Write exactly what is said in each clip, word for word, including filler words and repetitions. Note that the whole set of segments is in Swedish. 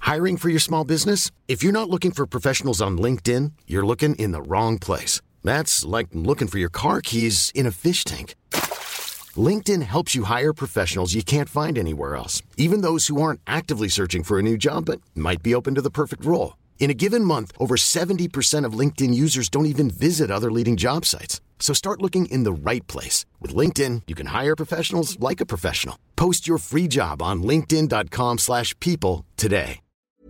Hiring for your small business? If you're not looking for professionals on LinkedIn, you're looking in the wrong place. That's like looking for your car keys in a fish tank. LinkedIn helps you hire professionals you can't find anywhere else, even those who aren't actively searching for a new job but might be open to the perfect role. In a given month, over seventy percent of LinkedIn users don't even visit other leading job sites. So start looking in the right place. With LinkedIn, you can hire professionals like a professional. Post your free job on linkedin dot com slash people today.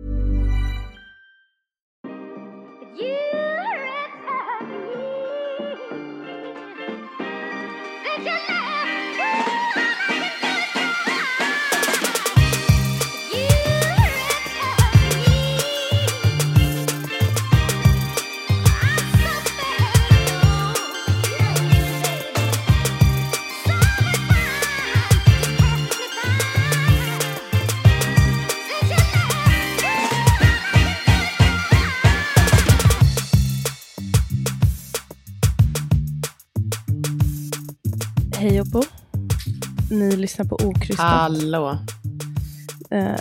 Hej Oppo. Ni lyssnar på Okrystat. Hallå. Uh.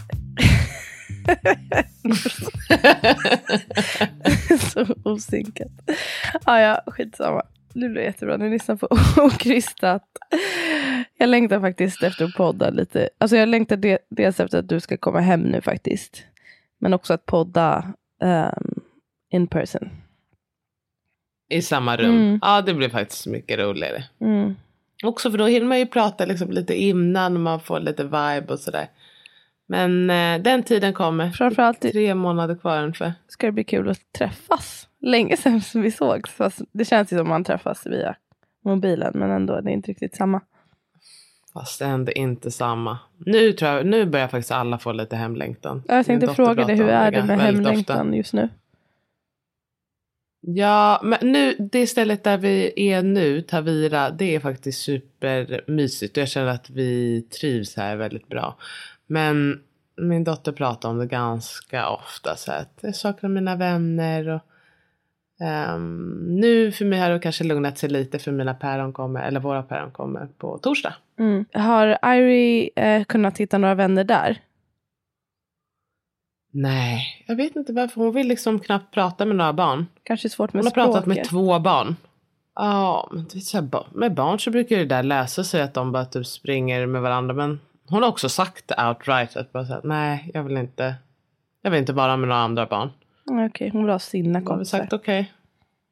Så osynkat. Ah, ja, skitsamma. Det blir jättebra. Ni lyssnar på Okrystat. Jag längtar faktiskt efter att podda lite. Alltså jag längtar de- dels efter att du ska komma hem nu faktiskt. Men också att podda um, in person. I samma rum. Mm. Ja, det blir faktiskt mycket roligare. Mm. Också för då hinner man ju prata liksom lite innan och man får lite vibe och sådär. Men eh, den tiden kommer. Framförallt Tre månader kvar ungefär. ska det bli kul att träffas. Länge sedan som vi sågs. Fast det känns ju som man träffas via mobilen. Men ändå, det är inte riktigt samma. Fast det är ändå inte samma. Nu tror jag, nu börjar faktiskt alla få lite hemlängtan. Jag tänkte Min fråga dotter dig, hur pratar om är det med väldigt hemlängtan ofta. just nu? Ja, men nu, det stället där vi är nu, Tavira, det är faktiskt supermysigt. Och jag känner att vi trivs här väldigt bra. Men min dotter pratar om det ganska ofta. Så att jag saknar mina vänner. Och, um, nu för mig har det kanske lugnat sig lite för mina päron kommer, eller våra päron kommer på torsdag. Mm. Har Irie eh, kunnat hitta några vänner där? Nej, jag vet inte varför. Hon vill liksom knappt prata med några barn. Kanske svårt med Hon har språket. pratat med två barn. Ja, men det är så här, med barn så brukar det där läsa sig att de bara typ springer med varandra. Men hon har också sagt outright att bara säga, nej, jag vill inte. Jag vill inte vara med några andra barn. Okej, okay, hon vill ha sina Hon har kompisar. sagt okej. Okay.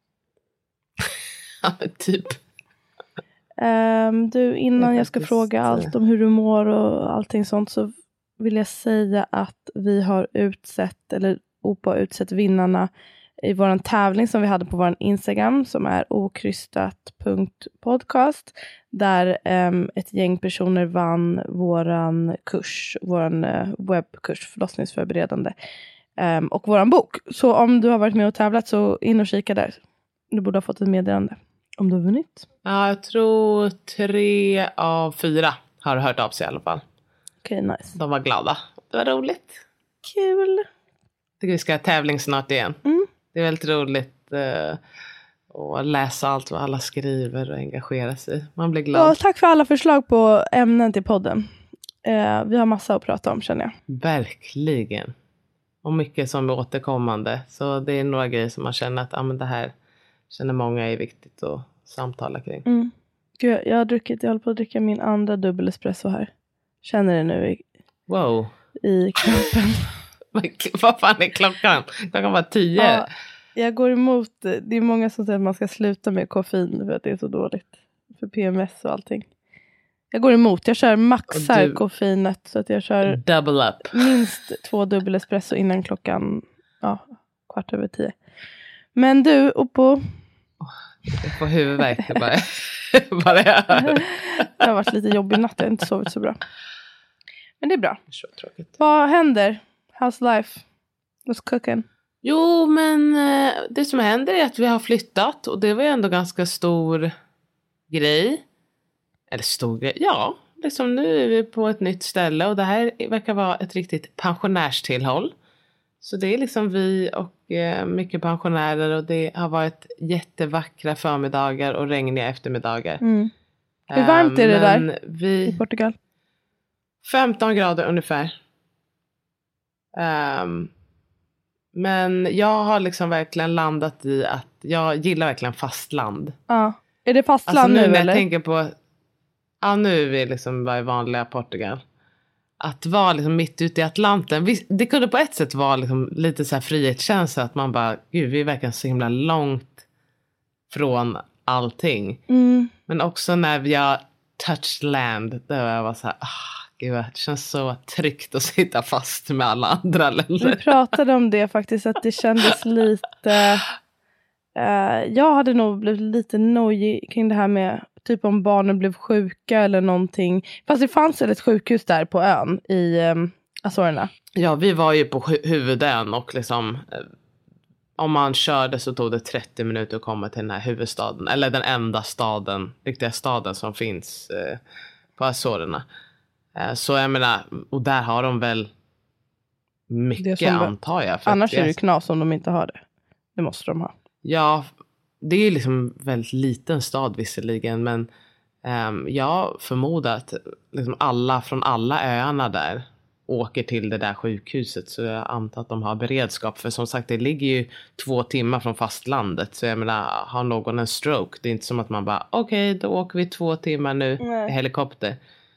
Ja, men typ. Um, du, innan jag ska faktiskt fråga allt om hur du mår och allting sånt, så vill jag säga att vi har utsett, eller Opa har utsett vinnarna i våran tävling som vi hade på vår Instagram, som är okrystat punkt podcast, där um, ett gäng personer vann våran kurs, våran uh, webbkurs, förlossningsförberedande, um, och våran bok. Så om du har varit med och tävlat, så in och kika där. Du borde ha fått ett meddelande om du har vunnit. Ja, jag tror tre av fyra har hört av sig i alla fall. Okej, okay, nice. De var glada. Det var roligt. Kul. Jag tycker vi ska ha tävling snart igen. Mm. Det är väldigt roligt uh, att läsa allt vad alla skriver och engagera sig. Man blir glad. Ja, tack för alla förslag på ämnen till podden. Uh, vi har massa att prata om, känner jag. Verkligen. Och mycket som är återkommande. Så det är några grejer som man känner att ah, men det här känner många är viktigt att samtala kring. Mm. Gud, jag har druckit, jag håller på att dricka min andra dubbel espresso här. Känner det nu i, wow. i kroppen. Vad fan är klockan? Klockan var tio. Ja, jag går emot, det är många som säger att man ska sluta med koffein för att det är så dåligt. För P M S och allting. Jag går emot, jag kör maxar du, koffeinet så att jag kör double up. Minst två dubbel espresso innan klockan ja, kvart över tio. Men du, Oppo. Jag får huvudvärk bara, bara jag hör. Det har varit lite jobbig natt, jag har inte sovit så bra. Men det är bra. Så tråkigt. Vad händer? How's life? What's cooking? Jo, men det som händer är att vi har flyttat. Och det var ju ändå ganska stor grej. Eller stor grej, ja. Liksom nu är vi på ett nytt ställe. Och det här verkar vara ett riktigt pensionärstillhåll. Så det är liksom vi och eh, mycket pensionärer. Och det har varit jättevackra förmiddagar och regniga eftermiddagar. Mm. Hur varmt är det um, där vi, i Portugal? femton grader ungefär. Um, men jag har liksom verkligen landat i att jag gillar verkligen fastland. Ja. Är det fastland alltså nu, nu när eller? Jag tänker på, ja nu är vi liksom bara i vanliga Portugal. Att vara liksom mitt ute i Atlanten. Det kunde på ett sätt vara liksom lite så här frihetskänsla. Att man bara, gud vi är verkligen så himla långt från allting. Mm. Men också när jag touched land. Då jag var så här, ah, gud det känns så tryggt att sitta fast med alla andra länder. Vi pratade om det faktiskt. Att det kändes lite... Uh, jag hade nog blivit lite nojig kring det här med... Typ om barnen blev sjuka eller någonting. Fast det fanns ett sjukhus där på ön i um, Azorerna. Ja, vi var ju på hu- huvudön och liksom... Eh, om man körde så tog det trettio minuter att komma till den här huvudstaden. Eller den enda staden, riktiga staden som finns eh, på Azorerna. Eh, så jag menar, och där har de väl mycket som, antar jag. För annars att är det ju knas om de inte har det. Det måste de ha. Ja, det är ju liksom väldigt liten stad visserligen. Men um, jag förmodar att liksom alla från alla öarna där åker till det där sjukhuset. Så jag antar att de har beredskap. För som sagt, det ligger ju två timmar från fastlandet. Så jag menar, har någon en stroke? Det är inte som att man bara, okej, okay, då åker vi två timmar nu i helikopter.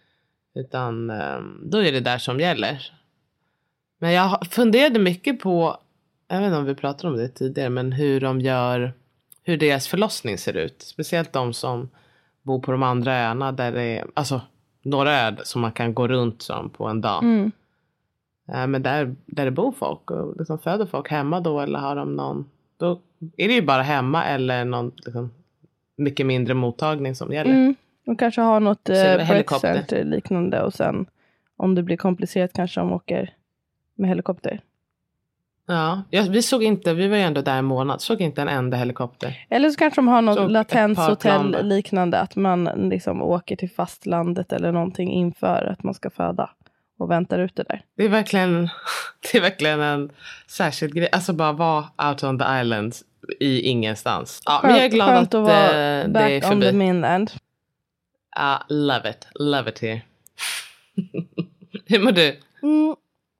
Utan um, då är det där som gäller. Men jag funderade mycket på, jag vet inte om vi pratade om det tidigare, men hur de gör, hur deras förlossning ser ut. Speciellt de som bor på de andra öarna där det är, alltså några öar som man kan gå runt som på en dag. Mm. Äh, men där, där det bor folk och liksom föder folk hemma då, eller har de någon, då är det ju bara hemma eller någon liksom, mycket mindre mottagning som gäller. Mm. De kanske har något eh, helikopter center liknande och sen om det blir komplicerat kanske de åker med helikopter. Ja, ja, vi såg inte, vi var ju ändå där en månad, såg inte en enda helikopter. Eller så kanske de har något såg latenshotell liknande, att man liksom åker till fastlandet eller någonting inför att man ska föda och väntar ute där. Det är verkligen, det är verkligen en särskild grej, alltså bara vara out on the island i ingenstans. Ja, skönt, men jag är glad att, att vara det back är förbi. on the mainland. Ja, uh, love it, love it here. Hur mår du? Mm.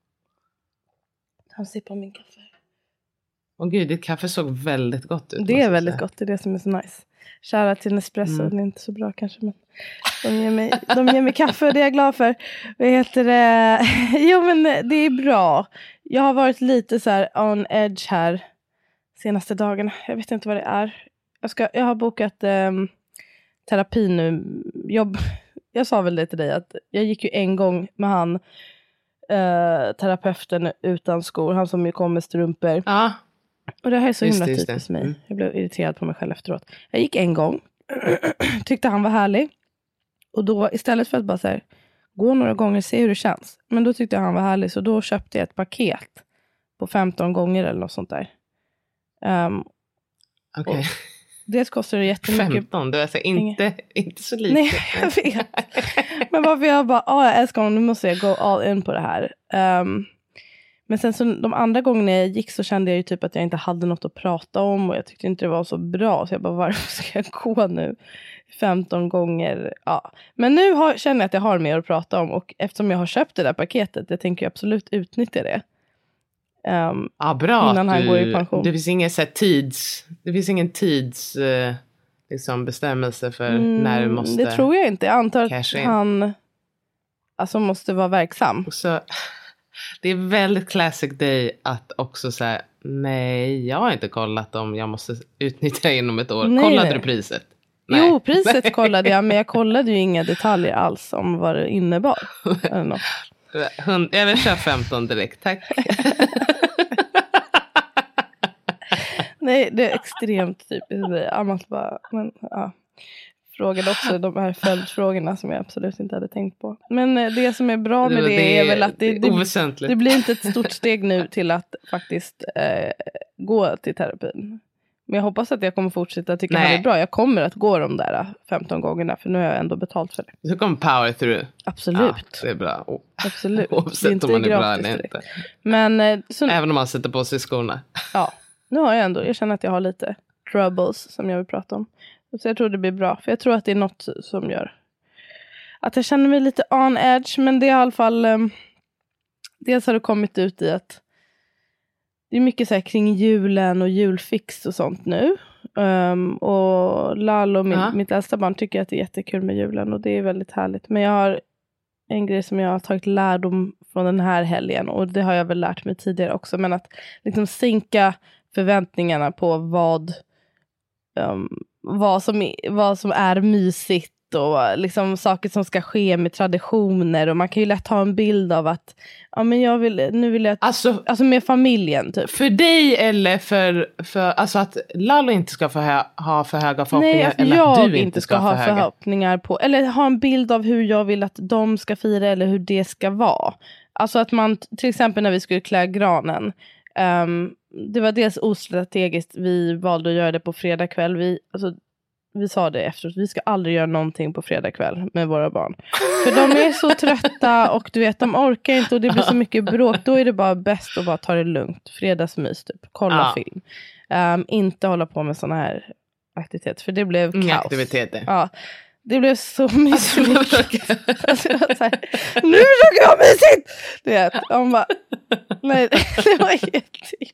Han sippar min kaffe. Åh gud, ditt kaffe såg väldigt gott ut. Det är väldigt gott, det är det som är så nice. Kära till Nespresso, mm. det är inte så bra kanske, men de ger mig, de ger mig kaffe och det är jag glad för. Vad heter det? Jo men det är bra. Jag har varit lite så här on edge här senaste dagarna. Jag vet inte vad det är. Jag, ska, jag har bokat um, terapi nu. Jobb. Jag sa väl det till dig att jag gick ju en gång med han uh, terapeuten utan skor. Han som ju kom med strumpor. Ja. Och det här är så himla just, typiskt just mig. Mm. Jag blev irriterad på mig själv efteråt. Jag gick en gång. Tyckte han var härlig. Och då istället för att bara så här, gå några gånger, se hur det känns. Men då tyckte jag han var härlig. Så då köpte jag ett paket på femton gånger eller något sånt där. Um, Okej. Okay. Dels kostar det jättemycket. femton, du är alltså inte, inte så lite. Nej, jag vet. Men varför jag bara, ja jag älskar honom, nu måste jag go all in på det här. Um, men sen så de andra gångerna jag gick så kände jag ju typ att jag inte hade något att prata om. Och jag tyckte inte det var så bra. Så jag bara, varför ska jag gå nu femton gånger? Ja. Men nu har, känner jag att jag har mer att prata om. Och eftersom jag har köpt det där paketet, jag tänker absolut utnyttja det. Um, ja, bra. Innan han du, går i pension. Det finns ingen så här, tids, det finns ingen tids uh, liksom bestämmelse för mm, när du måste. Det tror jag inte. Jag antar att han alltså måste vara verksam. Så, det är väldigt classic day att också säga nej, jag har inte kollat om jag måste utnyttja inom ett år. Nej, kollade nej. du priset? Nej. Jo, priset kollade jag, men jag kollade ju inga detaljer alls om vad det innebar. Eller något. Jag vill köra femton direkt, tack. Nej, det är extremt typiskt. Jag måste bara, men, ja. Frågade också de här följdfrågorna som jag absolut inte hade tänkt på. Men det som är bra med det, det är, är väl att det, det, det blir inte ett stort steg nu till att faktiskt eh, gå till terapin. Men jag hoppas att jag kommer fortsätta tycka att det är bra. Jag kommer att gå de där femton gångerna, för nu har jag ändå betalt för det. Du kommer power through. Absolut. Ja, det är bra. Oh. Absolut. Oavsett om man är bra eller inte. Men, så, även om man sätter på sig skorna. Ja, nu har jag ändå, jag känner att jag har lite troubles som jag vill prata om. Så jag tror det blir bra. För jag tror att det är något som gör att jag känner mig lite on edge. Men det är i alla fall um, dels har det kommit ut i att det är mycket så här kring julen och julfix och sånt nu. Um, och Lalo, min, ja. mitt äldsta barn, tycker att det är jättekul med julen. Och det är väldigt härligt. Men jag har en grej som jag har tagit lärdom från den här helgen. Och det har jag väl lärt mig tidigare också. Men att liksom sänka förväntningarna på vad, um, vad, som, är, vad som är mysigt. Och liksom saker som ska ske med traditioner. Och man kan ju lätt ha en bild av att ja, men jag vill, nu vill jag alltså, alltså med familjen typ. För dig eller för, för alltså att Lalo inte ska få hö, ha för höga förhoppningar. Nej, alltså eller jag att du inte ska, ska ha för förhoppningar på, eller ha en bild av hur jag vill att de ska fira eller hur det ska vara. Alltså att man, till exempel när vi skulle klä granen, um, det var dels ostrategiskt, vi valde att göra det på fredag kväll. Vi, alltså Vi sa det efteråt, vi ska aldrig göra någonting på fredag kväll med våra barn. För de är så trötta och du vet, de orkar inte och det blir så mycket bråk. Då är det bara bäst att bara ta det lugnt. Fredagsmys typ, kolla ja. film. Um, inte hålla på med såna här aktiviteter, för det blev Inga kaos. aktiviteter. Ja, det blev så misslyckat. Alltså, alltså, nu försöker jag ha mysigt! Du vet, de bara, nej, det var jättejobbigt.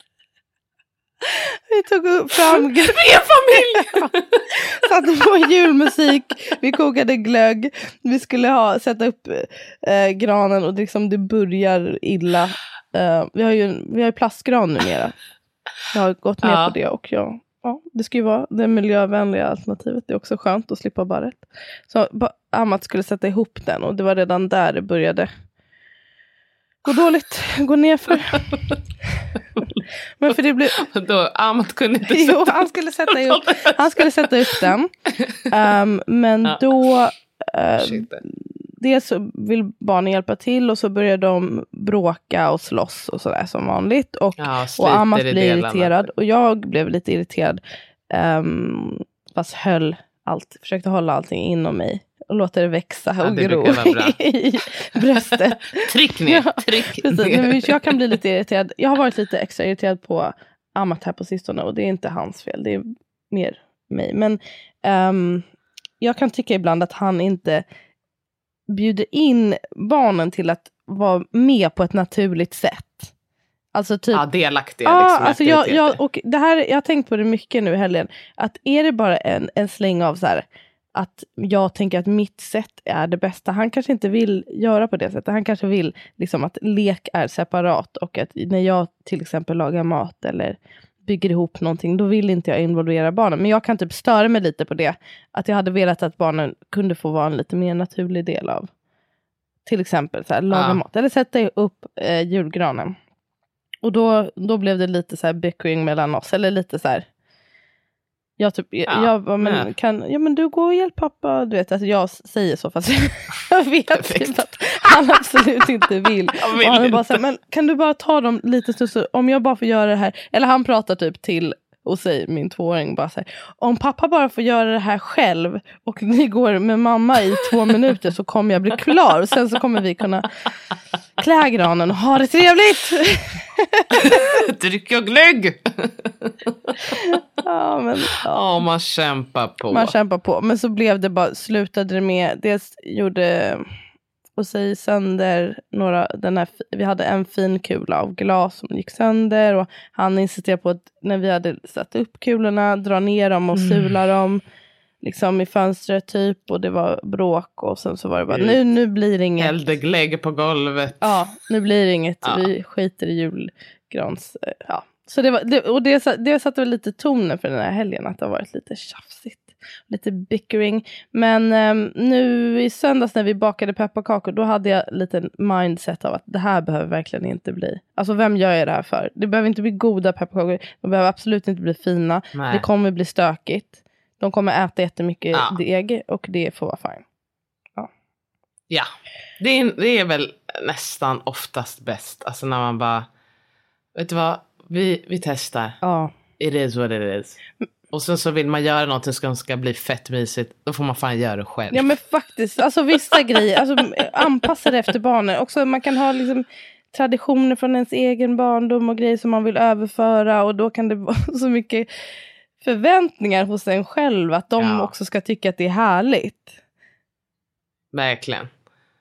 Vi tog upp fram vi är familj. satte på julmusik, vi kokade glögg, vi skulle ha sätta upp eh, granen och liksom det börjar illa. Eh, vi har ju vi har ju plastgran numera. Jag har gått med ja. på det och jag, ja, det ska ju vara det miljövänliga alternativet. Det är också skönt att slippa barret. Så Amat skulle sätta ihop den och det var redan där det började gå dåligt, gå ner för. Men för det blev då Amat kunde inte sätta jo, han skulle sätta upp han skulle sätta upp den. Um, men ja. då uh, dels så vill barnen hjälpa till och så börjar de bråka och slåss och sådär som vanligt och ja, och Amat blir irriterad och jag blev lite irriterad um, fast höll allt försökte hålla allting inom mig. Och låter det växa och ja, gro i bröstet. Tryck ner, ja, tryck ner. Jag kan bli lite irriterad. Jag har varit lite extra irriterad på Amat här på sistone. Och det är inte hans fel. Det är mer mig. Men um, jag kan tycka ibland att han inte bjuder in barnen till att vara med på ett naturligt sätt. Alltså typ, ja, delaktiga. Ja, liksom, alltså jag, jag, och det här, jag har tänkt på det mycket nu i helgen. Att är det bara en, en släng av så här... att jag tänker att mitt sätt är det bästa. Han kanske inte vill göra på det sättet. Han kanske vill liksom att lek är separat. Och att när jag till exempel lagar mat eller bygger ihop någonting, då vill inte jag involvera barnen. Men jag kan typ störa mig lite på det. Att jag hade velat att barnen kunde få vara en lite mer naturlig del av. Till exempel så här, laga ja. mat. Eller sätta upp eh, julgranen. Och då, då blev det lite så här bickering mellan oss. Eller lite så här... Jag typ, ja, jag bara, men nej. kan, ja men du går och hjälp pappa, du vet, alltså jag säger så fast jag vet typ att han absolut inte vill. vill och han är bara så här, men kan du bara ta dem lite stund så om jag bara får göra det här, eller han pratar typ till och säger min tvååring bara så här, om pappa bara får göra det här själv och ni går med mamma i två minuter så kommer jag bli klar och sen så kommer vi kunna klä granen och ha det trevligt. Dryck och glögg. Ja, men ja, oh, man kämpar på. Man kämpar på, men så blev det bara, slutade det med, dels gjorde och säg sönder några, den här, vi hade en fin kula av glas som gick sönder och han insisterade på att när vi hade satt upp kulorna, dra ner dem och mm. sula dem liksom i fönstret typ och det var bråk och sen så var det bara, nu, nu blir det inget. Eldeglägg på golvet. Ja, nu blir det inget, ja. Vi skiter i julgrans, ja. Så det var, det, och det, det satte väl lite tonen för den här helgen att det har varit lite tjafsigt. Lite bickering. Men um, nu i söndags när vi bakade pepparkakor, då hade jag lite mindset av att det här behöver verkligen inte bli. Alltså vem gör jag det här för? Det behöver inte bli goda pepparkakor. De behöver absolut inte bli fina. Nej. Det kommer bli stökigt. De kommer äta jättemycket ja. deg och det får vara fine. Ja, ja. Det, är, det är väl nästan oftast bäst. Alltså när man bara, vet du vad? Vi, vi testar. Ja. It is what it is. Och sen så vill man göra något som ska bli fett mysigt. Då får man fan göra det själv. Ja men faktiskt. Alltså vissa grejer. Alltså anpassa det efter barnen. Också man kan ha liksom traditioner från ens egen barndom. Och grejer som man vill överföra. Och då kan det vara så mycket förväntningar hos en själv. Att de ja. också ska tycka att det är härligt. Verkligen.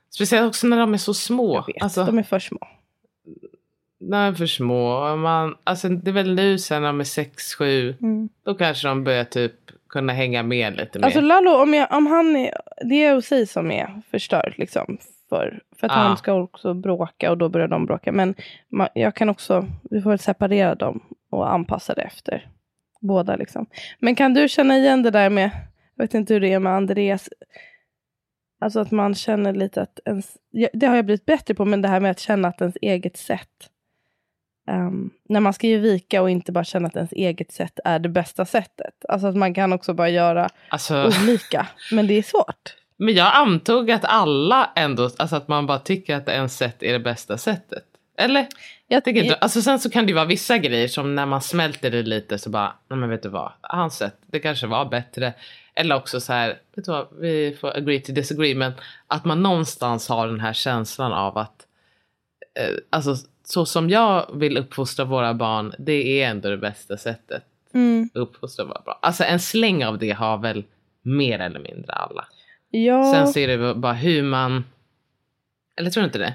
Speciellt också när de är så små. Jag vet, alltså, de är för små. De är för små. Man, alltså, det är väl nu sen när de är sex sju. Mm. Då kanske de börjar typ kunna hänga med lite mer. Alltså Lalo, om, jag, om han är... Det är Osei som är förstört liksom. För, för att ah. han ska också bråka och då börjar de bråka. Men man, jag kan också... Vi får väl separera dem och anpassa det efter båda liksom. Men kan du känna igen det där med... Jag vet inte hur det är med Andreas... Alltså att man känner lite att ens... Det har jag blivit bättre på, men det här med att känna att ens eget sätt... Um, när man ska ju vika och inte bara känna att ens eget sätt är det bästa sättet. Alltså att man kan också bara göra alltså... olika. Men det är svårt. Men jag antog att alla ändå... Alltså att man bara tycker att ens sätt är det bästa sättet. Eller? Jag tycker inte... Alltså sen så kan det ju vara vissa grejer som när man smälter det lite så bara... Nej men vet du vad? Hans sätt, det kanske var bättre... Eller också så här, vet du vad, vi får agree to disagree, men att man någonstans har den här känslan av att, eh, alltså så som jag vill uppfostra våra barn, det är ändå det bästa sättet mm. uppfostra våra barn. Alltså en släng av det har väl mer eller mindre alla. Ja. Sen så är det bara hur man, eller tror du inte det?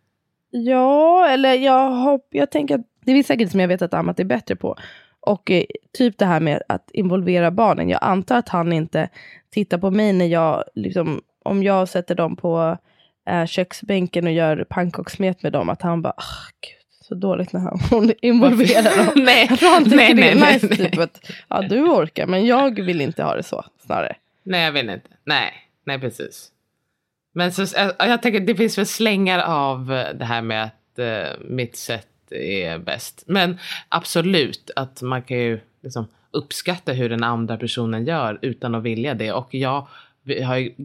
Ja, eller jag hopp, jag tänker att det är vissa grejer som jag vet att Amat är bättre på. Och eh, typ det här med att involvera barnen. Jag antar att han inte tittar på mig när jag, liksom, om jag sätter dem på eh, köksbänken och gör pannkakssmet med dem. Att han bara, ah gud, så dåligt när han involverar dem. nej, jag tror han tycker nej, det är nej, nice, nej. Typ att, ja du orkar, men jag vill inte ha det så, snarare. Nej, jag vill inte. Nej, nej precis. Men så, jag, jag tänker, det finns väl slängar av det här med att eh, mitt sätt är bäst. Men absolut att man kan ju liksom uppskatta hur den andra personen gör utan att vilja det. Och jag har ju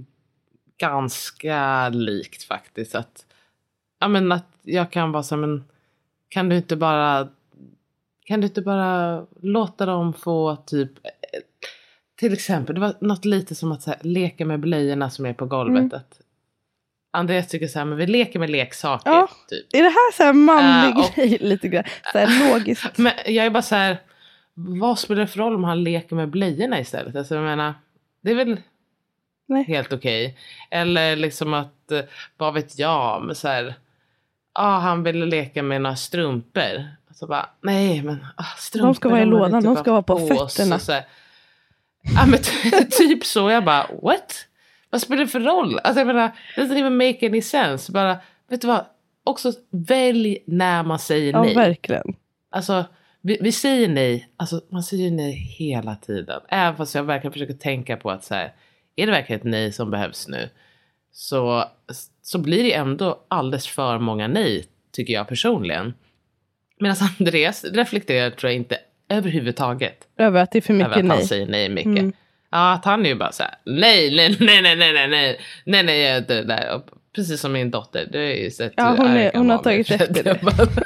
ganska likt faktiskt att, ja, men att jag kan vara så, men kan du inte bara kan du inte bara låta dem få typ, till exempel det var något lite som att så här, leka med blöjorna som är på golvet. Mm. Att Andreas tycker så här, men vi leker med leksaker. Ja, typ. Är det här så här manlig uh, och, grej lite grann? Så här logiskt. Men jag är bara så här, vad spelar det för roll om han leker med blöjorna istället? Alltså jag menar, det är väl Nej. helt okej. Okay. Eller liksom att, vad vet jag, men så här, ja ah, han ville leka med några strumpor. Så bara, nej men ah, strumpor. De ska vara i lådan, de ska vara på fötterna. Ja ah, men typ så, jag bara, what? Vad spelar det för roll? Alltså jag menar, det doesn't even make any sense. Bara, vet du vad? Också välj när man säger ja, nej. Ja, verkligen. Alltså, vi, vi säger nej. Alltså, man säger nej hela tiden. Även fast jag verkligen försöker tänka på att så här, är det verkligen ett nej som behövs nu? Så, så blir det ändå alldeles för många nej, tycker jag personligen. Medan Andreas reflekterar, tror jag inte, överhuvudtaget. Över att det är för mycket över att nej. Han säger nej mycket. Mm. Ja, att han är ju bara så här, nej, nej, nej, nej, nej, nej, nej, nej, nej, det där. Och precis som min dotter, det är ju så att ja, hon, är, hon har tagit efter det.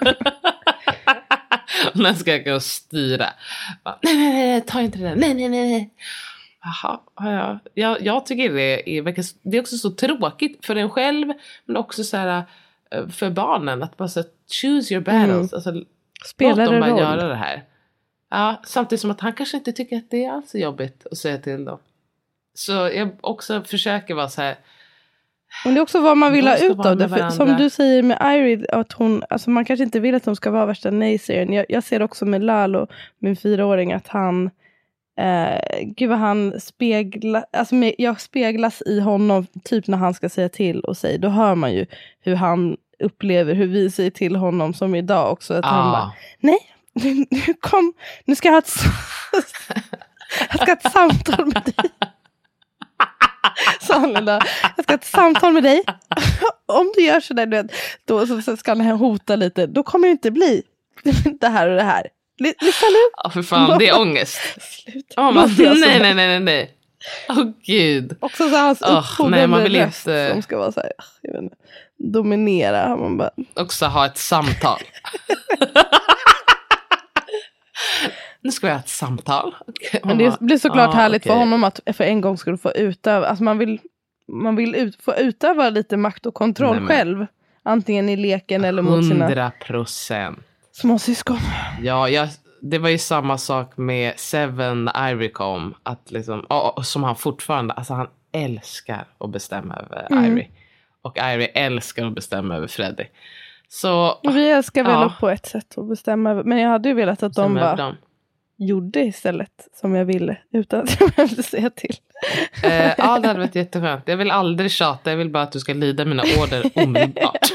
Hon ska gå och styra. Bara, nej, nej, nej, ta inte det där, nej, nej, nej. Jaha, ja, jag, jag tycker det är, det är också så tråkigt för en själv, men också så här för barnen, att bara så choose your battles, mm. alltså, spelar låt dem bara roll. göra det här. Ja, samtidigt som att han kanske inte tycker att det är alls jobbigt att säga till dem. Så jag också försöker vara så här. Men det är också vad man vill ha ut av det. För, som du säger med Irid, att hon, alltså man kanske inte vill att de ska vara värsta nej-serien. Jag, jag ser också med Lalo, min fyraåring, att han, eh, gud vad han speglar, alltså med, jag speglas i honom typ när han ska säga till och säga. Då hör man ju hur han upplever, hur vi säger till honom, som idag också. Att ah. han bara, nej. Nu, kom, nu ska jag ha ett, jag ska ha ett samtal med dig. Så han där, jag ska ha ett samtal med dig. Om du gör så där, då så, så ska han hota lite. Då kommer det inte bli det här och det här. Lyssna nu. Ja, för fan, det är ångest. Sluta. Oh, man, nej, nej, nej, nej, nej. Åh, oh, gud. Också så hans uppfordrande oh, röst inte... som ska vara så här, jag vet inte, dominera. Man bara... Också ha ett samtal. Nu ska vi ha ett samtal. Okay. Men det blir såklart ah, härligt okay. för honom att för en gång skulle få utöva. Alltså man vill, man vill ut, få utöva lite makt och kontroll Nej, själv. Antingen i leken eller mot sina hundra procent småsyskon. Ja, jag, det var ju samma sak med Seven Irie-Com. Att liksom, oh, som han fortfarande, alltså han älskar att bestämma över mm. Irie. Och Ivy älskar att bestämma över Freddie. Så, vi älskar väl ja. på ett sätt att bestämma över. Men jag hade ju velat att de bara dem. gjorde istället som jag ville. Utan att jag behövde säga till. Eh, ja, det hade varit jätteskönt. Jag vill aldrig tjata. Jag vill bara att du ska lyda mina order omedelbart.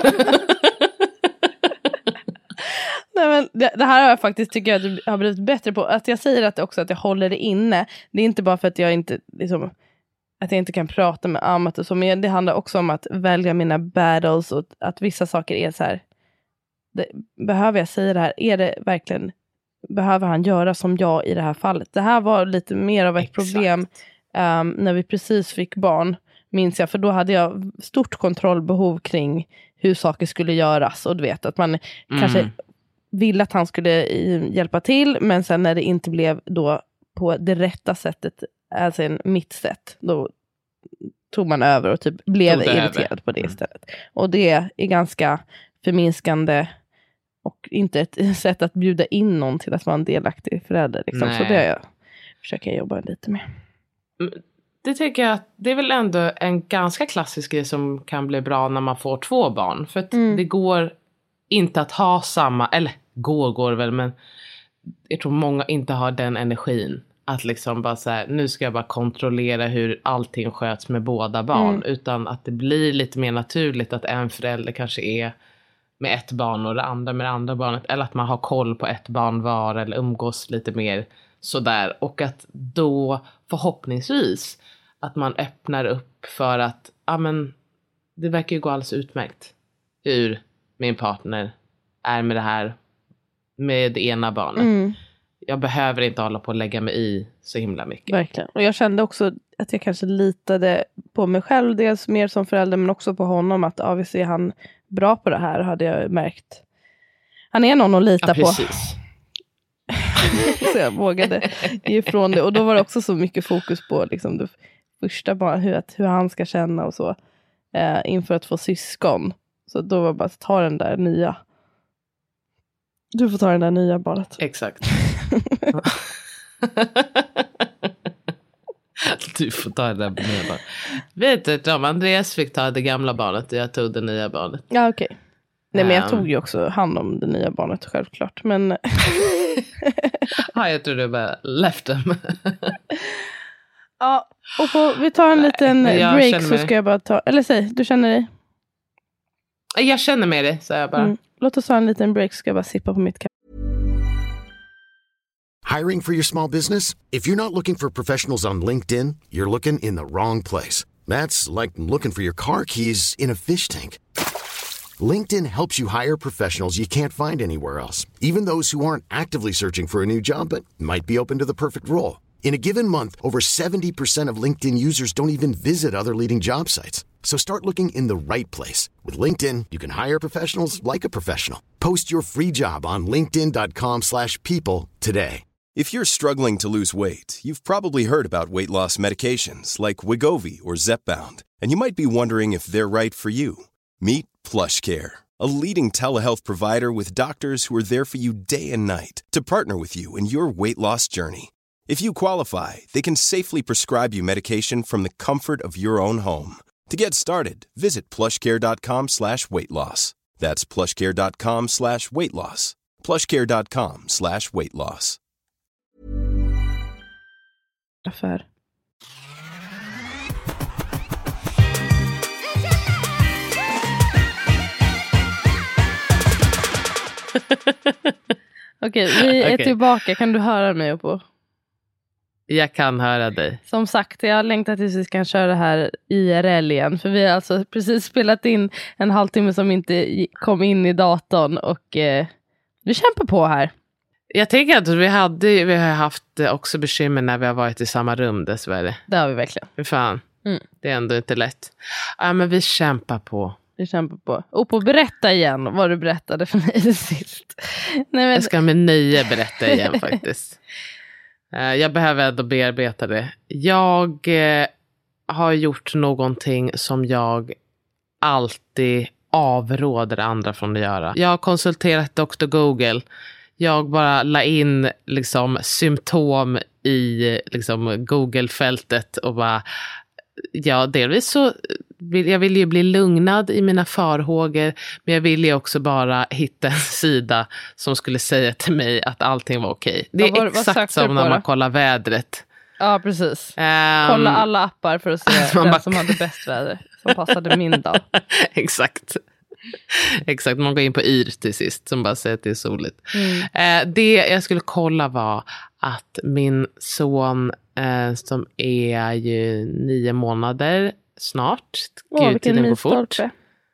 Nej, men det, det här har jag faktiskt tycker jag att du har blivit bättre på. Att jag säger att också att jag håller det inne. Det är inte bara för att jag inte liksom, att jag inte kan prata med Amat och så. Men det handlar också om att välja mina battles. Och att vissa saker är så här. Det, behöver jag säga det här? Är det verkligen, behöver han göra som jag i det här fallet? Det här var lite mer av ett Exakt. problem um, när vi precis fick barn, minns jag. För då hade jag stort kontrollbehov kring hur saker skulle göras. Och du vet att man mm. kanske ville att han skulle hjälpa till. Men sen när det inte blev då på det rätta sättet, alltså en mitt sätt, då tog man över och typ blev irriterad över. på det istället. Mm. Och det är ganska förminskande och inte ett sätt att bjuda in någon till att vara en delaktig förälder. Liksom. Så det jag, försöker jag jobba lite med. Det tänker jag att det är väl ändå en ganska klassisk grej som kan bli bra när man får två barn. För att mm. det går inte att ha samma, eller går går väl, men jag tror många inte har den energin. Att liksom bara så här, nu ska jag bara kontrollera hur allting sköts med båda barn. Mm. Utan att det blir lite mer naturligt att en förälder kanske är med ett barn och det andra med det andra barnet. Eller att man har koll på ett barn var eller umgås lite mer sådär. Och att då förhoppningsvis att man öppnar upp för att ja men det verkar ju gå alldeles utmärkt hur min partner är med det här med det ena barnet. Mm. Jag behöver inte hålla på att lägga mig i så himla mycket. Verkligen. Och jag kände också att jag kanske litade på mig själv, dels mer som förälder men också på honom, att ja, visst är han bra på det här, hade jag märkt. Han är någon att lita ja, på. Precis. Så jag vågade ifrån det. Och då var det också så mycket fokus på liksom det första barnet, hur, hur han ska känna och så eh, inför att få syskon. Så då var det bara att ta den där nya. Du får ta den där nya barnet. Exakt. Du får ta det där nya barnet. Vet du, om Andreas fick ta det gamla barnet och jag tog det nya barnet. Ja, okej. Okay. Nej, men jag tog ju också hand om det nya barnet, självklart. Men... ja, jag tror du bara left them. Ja, och på, vi tar en Nej, liten break så ska jag bara ta... Eller säg, du känner dig? Jag känner med det, så jag bara. Mm. Låt oss ha en liten break så ska jag bara sippa på mitt kaffe. Hiring for your small business? If you're not looking for professionals on LinkedIn, you're looking in the wrong place. That's like looking for your car keys in a fish tank. LinkedIn helps you hire professionals you can't find anywhere else, even those who aren't actively searching for a new job but might be open to the perfect role. In a given month, over seventy percent of LinkedIn users don't even visit other leading job sites. So start looking in the right place. With LinkedIn, you can hire professionals like a professional. Post your free job on linkedin dot com slash people today. If you're struggling to lose weight, you've probably heard about weight loss medications like Wegovy or Zepbound, and you might be wondering if they're right for you. Meet PlushCare, a leading telehealth provider with doctors who are there for you day and night to partner with you in your weight loss journey. If you qualify, they can safely prescribe you medication from the comfort of your own home. To get started, visit plushcare.com slash weight loss. That's plushcare.com slash weight loss. plushcare.com slash weight loss. Affär. Okej, vi är okay. tillbaka. Kan du höra mig på? Jag kan höra dig. Som sagt, jag har längtat tills vi kan köra det här I R L igen. För vi har alltså precis spelat in en halvtimme som inte kom in i datorn. Och eh, vi kämpar på här. Jag tänker att vi, hade, vi har haft också bekymmer när vi har varit i samma rum dessvärre. Det har vi verkligen. Hur fan, mm. det är ändå inte lätt. Ja, men vi kämpar på. Vi kämpar på. Och på berätta igen vad du berättade för mig sist. Nej, men... Jag ska med nöje berätta igen faktiskt. Jag behöver ändå bearbeta det. Jag eh, har gjort någonting som jag alltid avråder andra från att göra. Jag har konsulterat doktor Google. Jag bara la in liksom symptom i liksom Google-fältet och bara, ja, delvis så jag vill ju bli lugnad i mina farhågor, men jag vill ju också bara hitta en sida som skulle säga till mig att allting var okej. Det är ja, vad, exakt vad som när man kollar vädret. Ja, precis. Um, Kolla alla appar för att se vem bara... som hade bäst väder, som passade min dag. Exakt. Exakt, man går in på Yr till sist som bara säger att det är soligt. Mm. Eh, det jag skulle kolla var att min son eh, som är ju nio månader snart. Åh, Gud, vilken tiden går fort. milstolpe.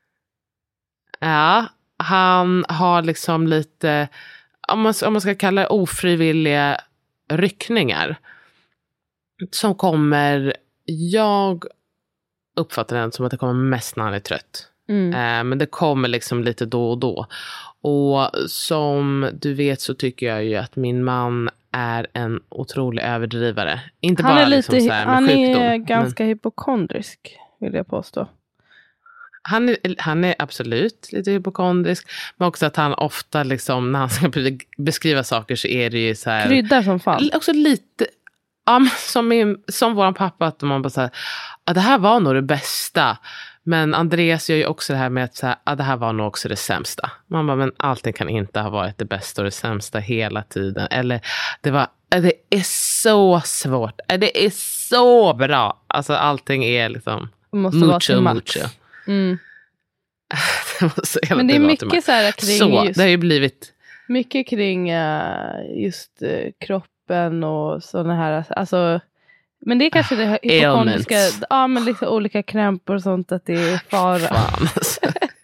Ja, han har liksom lite, om man, om man ska kalla det ofrivilliga ryckningar. Som kommer, jag uppfattar det som att det kommer mest när han är trött. Mm. Eh, men det kommer liksom lite då och då. Och som du vet så tycker jag ju att min man är en otrolig överdrivare. Inte Han bara är, lite, liksom så här med han sjukdom, är ganska men hypokondrisk, vill jag påstå. han, är, han är absolut lite hypokondrisk. Men också att han ofta liksom, när han ska beskriva saker så är det ju så här. Kryddar som fan. Också lite, ja, som, min, som våran pappa, att man bara så här, ja, det här var nog det bästa. Men Andreas gör ju också det här med att så här, ah, det här var nog också det sämsta. Man bara, men allting kan inte ha varit det bästa och det sämsta hela tiden. Eller det var, det är så svårt. Det är så bra. Alltså allting är liksom Det måste vara mucho, till max. mucho. Mm. Det måste hela Men det är tiden vara till max. mycket så här kring Så, just, det har ju blivit... mycket kring uh, just uh, kroppen och sådana här, alltså. Men det är kanske det hypokondriska, ja, men liksom olika krämpor och sånt, att det är fara. Fan, alltså.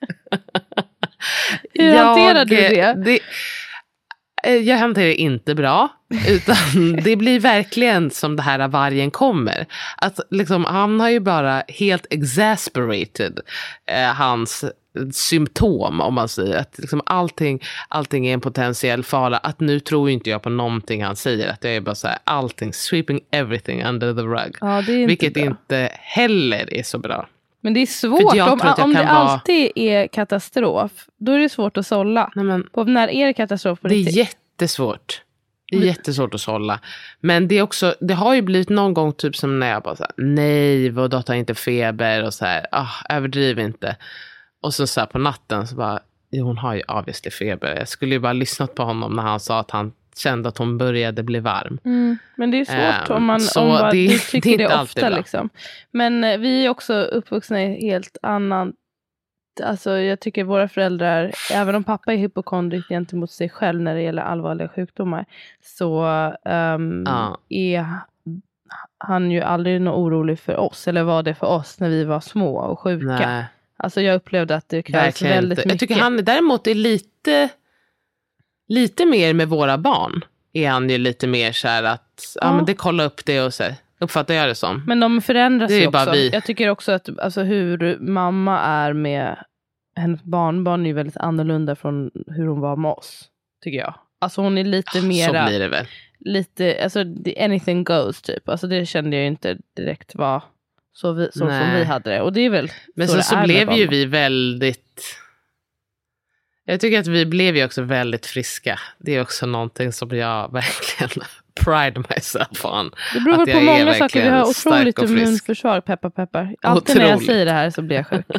Hur hanterar du det? det? Jag hanterar det inte bra, utan det blir verkligen som det här vargen kommer. Att liksom, han har ju bara helt exasperated eh, hans symptom, om man säger att liksom allting, allting är en potentiell fara. Att nu tror inte jag på någonting han säger, att jag är bara så här, allting, sweeping everything under the rug. Ja, det är inte vilket bra. Inte heller är så bra. Men det är svårt, jag om, tror att jag om det kan vara- alltid är katastrof, då är det svårt att sålla. Nej, men Och när är det katastrof på det är riktigt? jättesvårt. Det är jättesvårt att sålla. Men det är också, det har ju blivit någon gång typ som när jag bara så här, nej, vad dator inte feber och så här, ah, överdriv inte. Och så, så här på natten så bara, jo, hon har ju obviously feber. Jag skulle ju bara lyssnat på honom när han sa att han kände att hon började bli varm. Mm, men det är svårt Um, om man, så om man det- det, det tycker är det, inte är alltid ofta bra. liksom. Men eh, vi är också uppvuxna i helt annan, alltså jag tycker våra föräldrar, även om pappa är hypokondrisk gentemot sig själv när det gäller allvarliga sjukdomar, så um, Ja. är han ju aldrig något orolig för oss, eller var det för oss när vi var små och sjuka. Nej, Alltså jag upplevde att det krävs verkligen väldigt inte. Jag mycket. tycker han däremot är lite, lite mer med våra barn. Är han ju lite mer så här att, ja, Ja. men det kollar upp det och så här, uppfattar jag det som. Men de förändras Det är ju ju bara också. vi. Jag tycker också att alltså, hur mamma är med hennes barnbarn är ju väldigt annorlunda från hur hon var med oss, tycker jag. Alltså hon är lite Så mera, blir det väl. lite, alltså the- anything goes typ. Alltså det kände jag ju inte direkt var så, vi, så som Nej. vi hade det. Och det är väl Men så sen det så är med blev ju barnbarn. vi väldigt... Jag tycker att vi blev ju också väldigt friska. Det är också någonting som jag verkligen pride myself on. Det beror att väl på jag är många saker. Vi har verkligen stark otroligt och frisk. immunförsvar, peppar peppar. Alltid när jag Otroligt. säger det här så blir jag sjuk.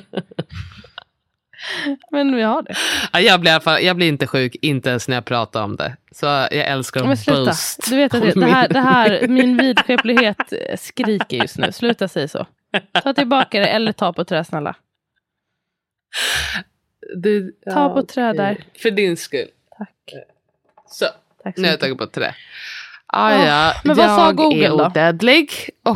Men vi har det. Ja, jag, blir i alla fall, jag blir inte sjuk, inte ens när jag pratar om det. Så jag älskar Men att sluta. boast. Du vet att det, om det, här, min- det här, min vidskeplighet skriker just nu. Sluta säga så. Ta tillbaka det eller ta på trä, snälla. Du, Ta på trä okej. där. För din skull. Tack. Så, Tack så nu har jag mycket. tagit på trä. Ah, Ja, ja, men vad sa jag Google är då? odödlig och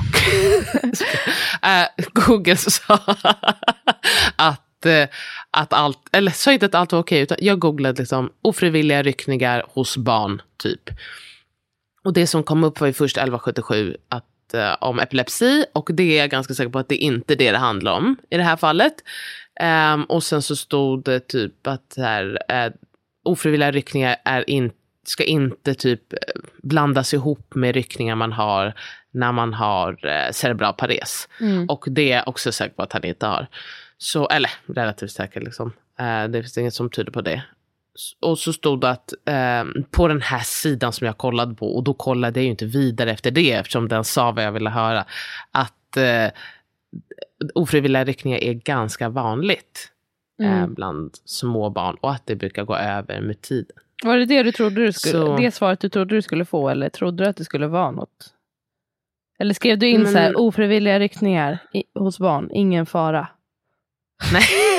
äh, Google sa att, äh, att allt, eller sa inte att allt var okej, utan jag googlade liksom ofrivilliga ryckningar hos barn typ. Och det som kom upp var ju först elva sjuttiosju att, äh, om epilepsi, och det är jag ganska säker på att det är inte det det handlar om i det här fallet. Um, och sen så stod det typ att här, äh, ofrivilliga ryckningar är inte ska inte typ blandas ihop med ryckningar man har när man har eh, cerebral pares. Mm. Och det är jag också säker på att han inte har. Så, eller relativt säker liksom. Eh, det finns inget som tyder på det. S- Och så stod det att eh, på den här sidan som jag kollade på, och då kollade jag ju inte vidare efter det eftersom den sa vad jag ville höra, att eh, ofrivilliga ryckningar är ganska vanligt Mm. eh, bland små barn och att det brukar gå över med tiden. Var det det du trodde du skulle, Så... det svaret du trodde du skulle få, eller trodde du att det skulle vara något? Eller skrev du in Men... så här, ofrivilliga ryckningar i, hos barn, ingen fara? Nej.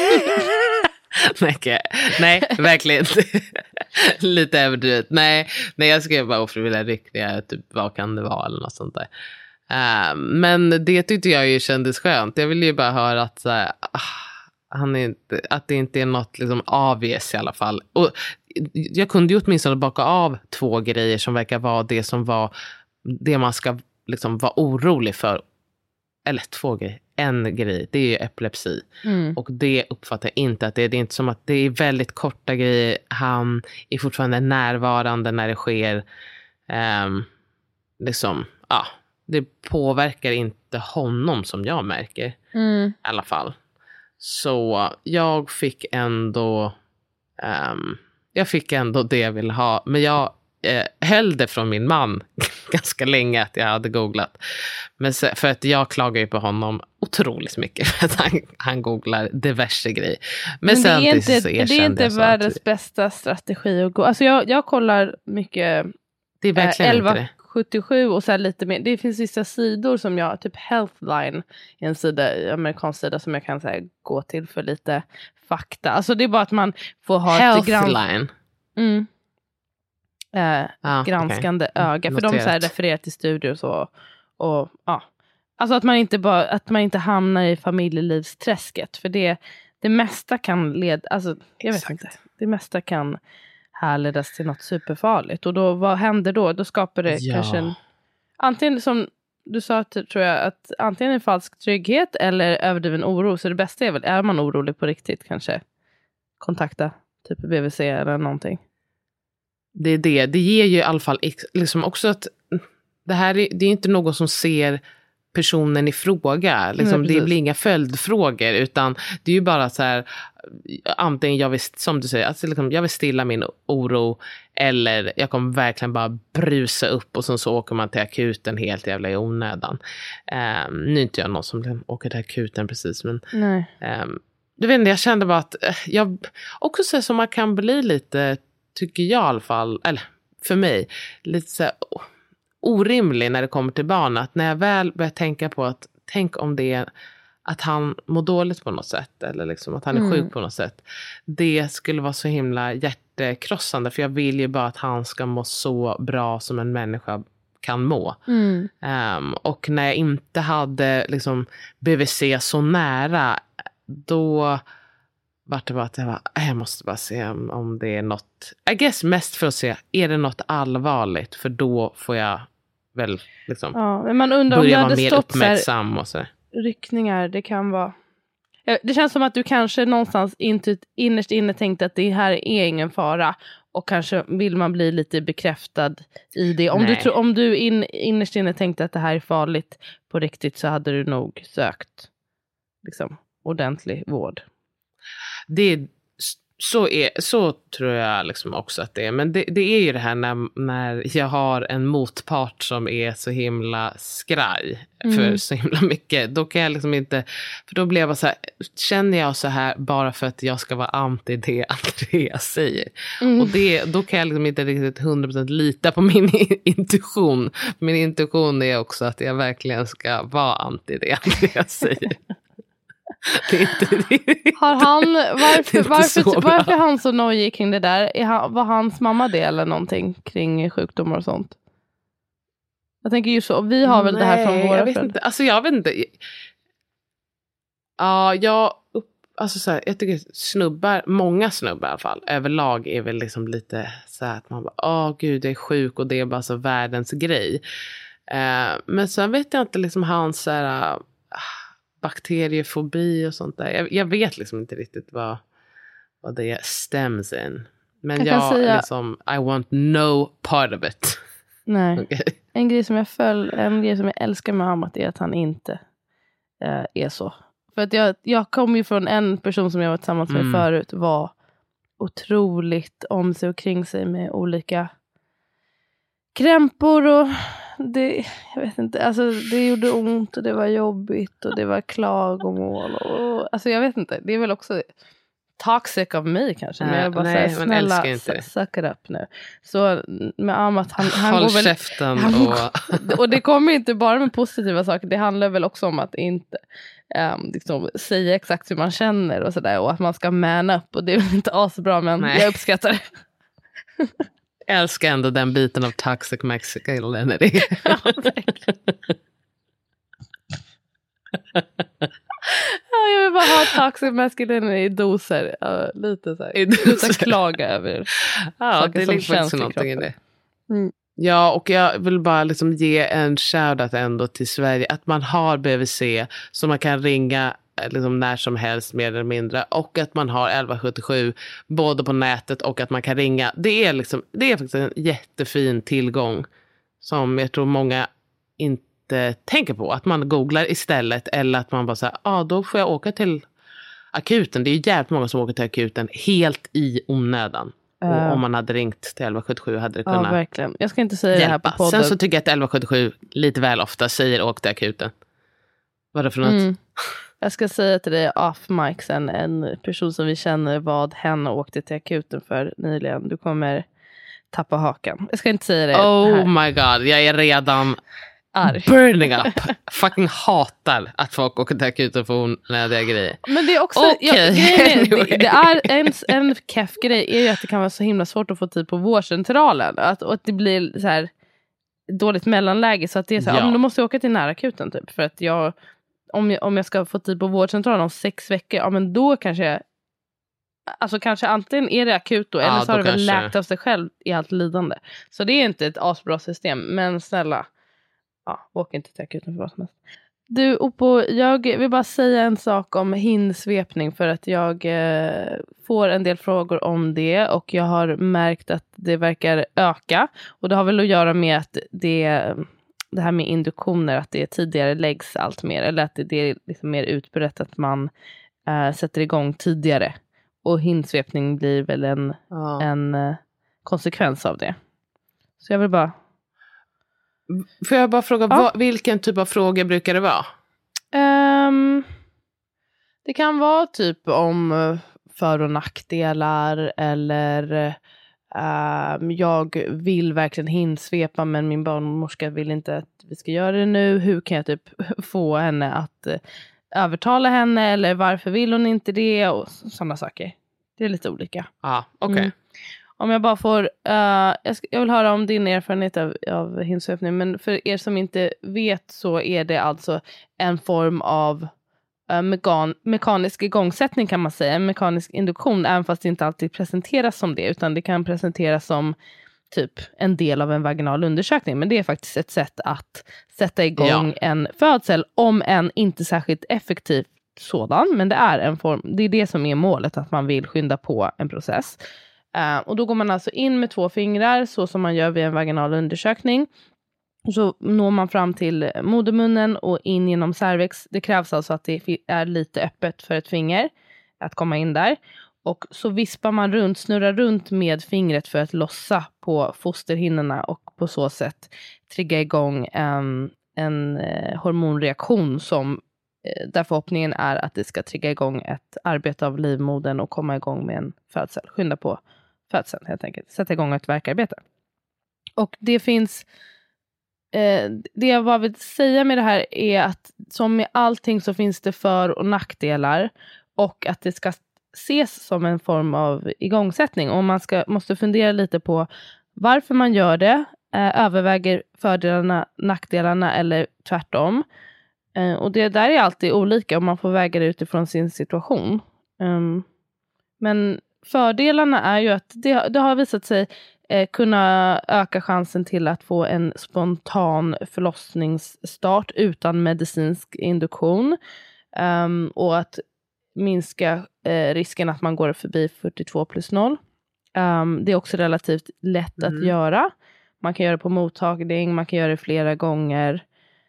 nej, nej, verkligen inte. Lite överdrivet. Nej, nej, jag skrev bara ofrivilliga ryckningar, typ vad kan det vara eller något sånt där. Uh, men det tyckte jag ju kändes skönt. Jag ville ju bara höra att så här, ah, han är inte, att det inte är något liksom obvious i alla fall. Och jag kunde ju åtminstone baka av två grejer som verkar vara det som var det man ska liksom vara orolig för. Eller två grejer. En grej, det är ju epilepsi. Mm. Och det uppfattar jag inte att det är. Det är inte som att det är väldigt korta grejer. Han är fortfarande närvarande när det sker. Um, liksom, ja. Det påverkar inte honom som jag märker. Mm. I alla fall. Så jag fick ändå um, jag fick ändå det jag ville ha. Men jag eh, höll det från min man ganska länge att jag hade googlat. Men så, för att jag klagar ju på honom otroligt mycket. För att han, han googlar diverse grejer. Men, Men sen det är inte, så det är inte världens att... bästa strategi att gå. Alltså jag, jag kollar mycket det är verkligen eh, elva inte det. sjuttiosju och så här lite mer. Det finns vissa sidor som jag, typ Healthline, en sida, amerikansk sida som jag kan så här, gå till för lite fakta. Alltså det är bara att man får ha Healthline? Ett mm. eh, ah, granskande okay. öga. För de så här, refererar till studier och så. Och, ja. Alltså att man, inte bara, att man inte hamnar i familjelivsträsket. För det, det mesta kan leda, alltså jag vet inte. Det mesta kan härledas till något superfarligt. Och då, vad händer då? Då skapar det ja. kanske en, antingen som du sa, tror jag, att antingen en falsk trygghet eller överdriven oro. Så det bästa är väl, är man orolig på riktigt kanske, kontakta typ B V C eller någonting. Det är det. Det ger ju i alla fall liksom också att det här är, det är inte någon som ser personen i fråga. Liksom, Nej, det blir inga följdfrågor, utan det är ju bara så här, antingen jag vill, som du säger, alltså liksom, jag vill stilla min oro, eller jag kommer verkligen bara brusa upp och sen så åker man till akuten helt jävla i onödan. Um, nu är inte jag någon som åker till akuten precis, men Nej. Um, du vet inte, jag kände bara att jag också så som man kan bli lite, tycker jag i alla fall, eller för mig, lite så här orimlig när det kommer till barn. Att när jag väl börjar tänka på att, tänk om det är att han mår dåligt på något sätt, eller liksom att han är mm. sjuk på något sätt. Det skulle vara så himla hjärtekrossande, för jag vill ju bara att han ska må så bra som en människa kan må. Mm. Um, och när jag inte hade liksom B V C så nära, då var det bara att jag, bara, jag måste bara se om, om det är något, I guess mest för att se, är det något allvarligt? För då får jag väl liksom ja, men man undrar börja om det vara hade mer stått uppmärksam så och så. Ryckningar, det kan vara, det känns som att du kanske någonstans inte, innerst inne tänkte att det här är ingen fara, och kanske vill man bli lite bekräftad i det. Om Nej. du, om du in, innerst inne tänkte att det här är farligt på riktigt, så hade du nog sökt liksom ordentlig vård. Det är, så, är, så tror jag liksom också att det är. Men det, det är ju det här när, när jag har en motpart som är så himla skraj för Mm. så himla mycket. Då kan jag liksom inte, för då blir jag bara så här, känner jag så här bara för att jag ska vara anti det Andreas säger. Mm. Och det, då kan jag liksom inte riktigt hundra procent lita på min intuition. Min intuition är också att jag verkligen ska vara anti det Andreas säger. Det är inte, det är inte, Har han, varför, inte varför, så varför är bra. han så nojig kring det där? Är han, var hans mamma det eller någonting kring sjukdomar och sånt? Jag tänker ju så, vi har väl Nej, det här från våra jag vet föräldrar. inte. Alltså jag vet inte. Ja, jag upp, alltså så här, jag tycker snubbar, många snubbar i alla fall, överlag är väl liksom lite så här att man bara, åh gud, jag är sjuk och det är bara så världens grej. Uh, men sen vet jag inte liksom hans så här, uh, bakteriefobi och sånt där. Jag, jag vet liksom inte riktigt vad, vad det stems in. Men Jag jag, kan säga- liksom, I want no part of it. Nej. Okay. En grej som jag föll, en grej som jag älskar med Amat är att han inte eh, är så. För att jag, jag kom ju från en person som jag var tillsammans med Mm. förut, var otroligt om sig och kring sig med olika krämpor och det, jag vet inte, alltså det gjorde ont och det var jobbigt och det var klagomål och, alltså jag vet inte, det är väl också toxic av mig kanske, men jag bara nej, säger snälla, suck it up nu. Så med Amat, han, han håll går väl, käften han, och... och det kommer inte bara med positiva saker, det handlar väl också om att inte um, liksom, säga exakt hur man känner och sådär, och att man ska man upp, och det är väl inte asbra, men nej. Jag uppskattar det. Jag älskar ändå den biten av toxic masculinity. Ja, verkligen. Ja, jag vill bara ha toxic masculinity i doser. Uh, lite så här. I doser. Klaga över ja, saker det som ligger känns i någonting kroppen. i det. Mm. Ja, och jag vill bara liksom ge en shoutout ändå till Sverige. Att man har B V C så man kan ringa liksom när som helst mer eller mindre. Och att man har elva sjuttiosju både på nätet och att man kan ringa. Det är, liksom, det är faktiskt en jättefin tillgång som jag tror många inte tänker på. Att man googlar istället, eller att man bara säger, ja ah, då får jag åka till akuten. Det är ju jävligt många som åker till akuten helt i onödan. Uh, och om man hade ringt till elva sjuttiosju hade det kunnat ja, verkligen. Jag ska inte säga hjälpa. Det här på podden. Sen så tycker jag att elva sjuttiosju lite väl ofta säger åk till akuten. Vad är det för något? Mm. Jag ska säga till dig off mic sen, en person som vi känner vad hen åkte till akuten för nyligen. Du kommer tappa hakan. Jag ska inte säga det Oh här. My god, jag är redan arg. Burning up. Fucking hatar att folk åker till akuten för onödiga grejer. Men det är också, okay. ja, är, det, det är en, en keff grej är ju att det kan vara så himla svårt att få tid på vårdcentralen. Att, och att det blir så här dåligt mellanläge, så att det är så här, ja. Då måste jag åka till närakuten typ, för att jag Om jag, om jag ska få tid på vårdcentralen om sex veckor, ja men då kanske jag, alltså kanske antingen är det akut då, eller ja, så har det väl läkt av sig själv i allt lidande. Så det är inte ett asbra system, men snälla, ja, åk inte till akuten för vad som helst. Du Oppo, jag vill bara säga en sak om hinsvepning, för att jag eh, får en del frågor om det, och jag har märkt att det verkar öka, och det har väl att göra med att det det här med induktioner, att det tidigare läggs allt mer, eller att det, det är liksom mer utbrett att man äh, sätter igång tidigare, och hinsvepning blir väl en, ja. en äh, konsekvens av det. Så jag vill bara Får jag bara fråga, ja. vad, vilken typ av frågor brukar det vara? Um, det kan vara typ om för- och nackdelar, eller Uh, jag vill verkligen hinsvepa, men min barnmorska vill inte att vi ska göra det nu. Hur kan jag typ få henne att uh, övertala henne, eller varför vill hon inte det, och sådana saker. Det är lite olika. Ah, okej. Okay. Mm. Om jag bara får uh, jag, ska, jag vill höra om din erfarenhet av, av hinsvepning, men för er som inte vet så är det alltså en form av Uh, mekan- mekanisk igångsättning, kan man säga, en mekanisk induktion, även fast det inte alltid presenteras som det, utan det kan presenteras som typ en del av en vaginal undersökning, men det är faktiskt ett sätt att sätta igång ja. en födsel, om en inte särskilt effektiv sådan, men det är en form, det är det som är målet, att man vill skynda på en process. Uh, och då går man alltså in med två fingrar, så som man gör vid en vaginal undersökning. Så når man fram till modermunnen och in genom cervix. Det krävs alltså att det är lite öppet för ett finger att komma in där. Och så vispar man runt, snurrar runt med fingret för att lossa på fosterhinnorna, och på så sätt trigga igång en, en eh, hormonreaktion som eh, där förhoppningen är att det ska trigga igång ett arbete av livmodern och komma igång med en födsel. Skynda på födseln helt enkelt. Sätta igång ett verkarbete. Och det finns... Eh, det jag bara vill säga med det här är att som med allting så finns det för- och nackdelar, och att det ska ses som en form av igångsättning, och man ska, måste fundera lite på varför man gör det, eh, överväger fördelarna, nackdelarna eller tvärtom, eh, och det där är alltid olika, och man får väga det utifrån sin situation. um, men fördelarna är ju att det, det har visat sig Eh, kunna öka chansen till att få en spontan förlossningsstart utan medicinsk induktion, um, och att minska eh, risken att man går förbi fyrtiotvå plus noll. Um, det är också relativt lätt mm. att göra. Man kan göra det på mottagning, man kan göra det flera gånger.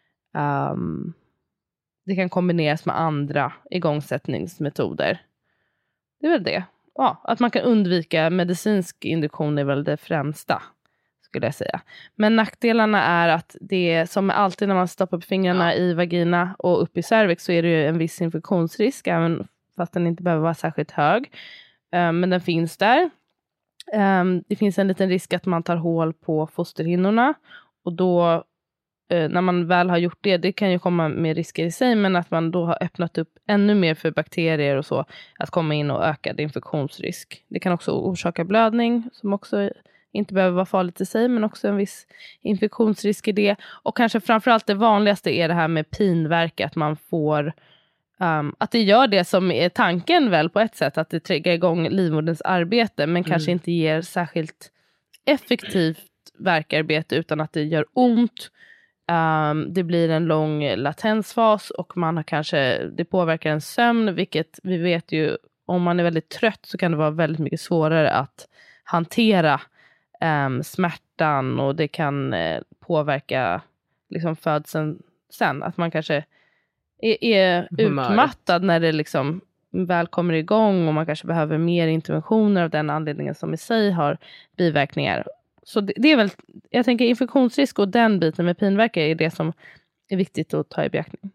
Um, det kan kombineras med andra igångsättningsmetoder. Det är väl det. Ja, att man kan undvika medicinsk induktion är väl det främsta. skulle jag säga. Men nackdelarna är att det är som alltid när man stoppar upp fingrarna ja. i vagina och upp i cervix, så är det ju en viss infektionsrisk, även fast den inte behöver vara särskilt hög. Um, men den finns där. Um, det finns en liten risk att man tar hål på fosterhinnorna, och då uh, när man väl har gjort det, det kan ju komma med risker i sig, men att man då har öppnat upp ännu mer för bakterier och så att komma in och ökad infektionsrisk. Det kan också orsaka blödning, som också inte behöver vara farligt i sig, men också en viss infektionsrisk i det. Och kanske framförallt det vanligaste är det här med pinvärk, att man får um, att det gör det som är tanken väl på ett sätt, att det triggar igång livmoderns arbete, men mm. kanske inte ger särskilt effektivt värkarbete, utan att det gör ont. Um, det blir en lång latensfas, och man har kanske, det påverkar en sömn, vilket vi vet ju, om man är väldigt trött så kan det vara väldigt mycket svårare att hantera um, smärtan, och det kan uh, påverka liksom födseln sen, att man kanske är, är utmattad när det liksom väl kommer igång, och man kanske behöver mer interventioner av den anledningen, som i sig har biverkningar. Så det, det är väl, jag tänker infektionsrisk och den biten med pinvärkare är det som är viktigt att ta i beaktning.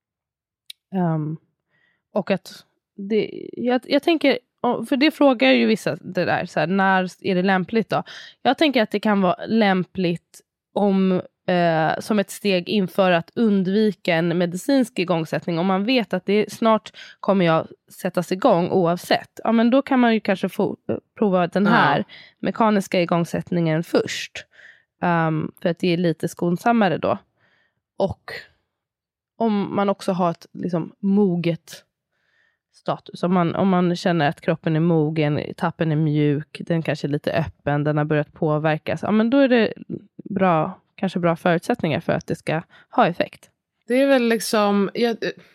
Um, och att det, jag, jag tänker, för det frågar ju vissa det där, så här, när är det lämpligt då? Jag tänker att det kan vara lämpligt om eh, som ett steg inför att undvika en medicinsk igångsättning. Om man vet att det snart kommer jag sättas igång oavsett. Ja, men då kan man ju kanske få prova den här ja. mekaniska igångsättningen först. Um, för att det är lite skonsammare då. Och om man också har ett liksom moget status. Om man, om man känner att kroppen är mogen, tappen är mjuk, den kanske är lite öppen, den har börjat påverkas. Ja, men då är det bra, kanske bra förutsättningar för att det ska ha effekt. Det är väl liksom, ja,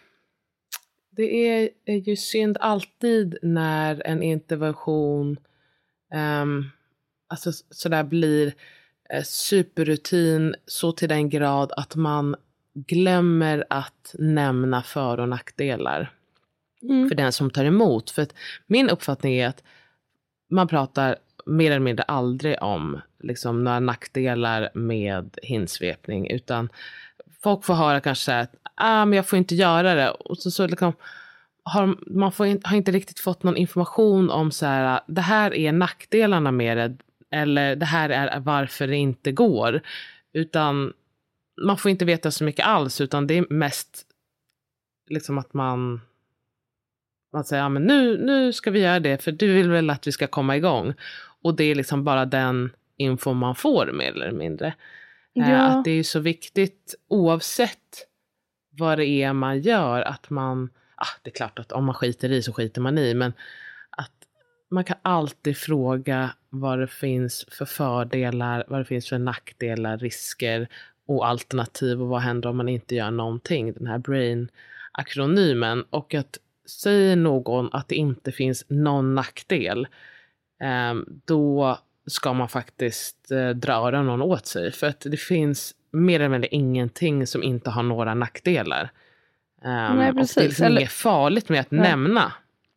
det är, är ju synd alltid när en intervention um, alltså sådär blir uh, superrutin så till den grad att man glömmer att nämna för- och nackdelar. Mm. För den som tar emot. För att min uppfattning är att man pratar mer eller mindre aldrig om liksom, några nackdelar med hinsvepning, utan folk får höra kanske så här att ah, men jag får inte göra det, och så, så liksom, har, man får in, har inte riktigt fått någon information om så här, det här är nackdelarna med det, eller det här är varför det inte går, utan man får inte veta så mycket alls, utan det är mest liksom att man Man säger, ja men nu, nu ska vi göra det, för du vill väl att vi ska komma igång. Och det är liksom bara den info man får mer eller mindre. Ja. Eh, att det är så viktigt oavsett vad det är man gör, att man, ah, det är klart att om man skiter i så skiter man i, men att man kan alltid fråga vad det finns för fördelar, vad det finns för nackdelar, risker och alternativ, och vad händer om man inte gör någonting. Den här brain-akronymen, och att säger någon att det inte finns någon nackdel, eh, då ska man faktiskt eh, dra öronen åt sig. För att det finns mer eller mindre ingenting som inte har några nackdelar. Eh, Nej, precis. Och det är liksom Eller... inget farligt med att Nej. nämna.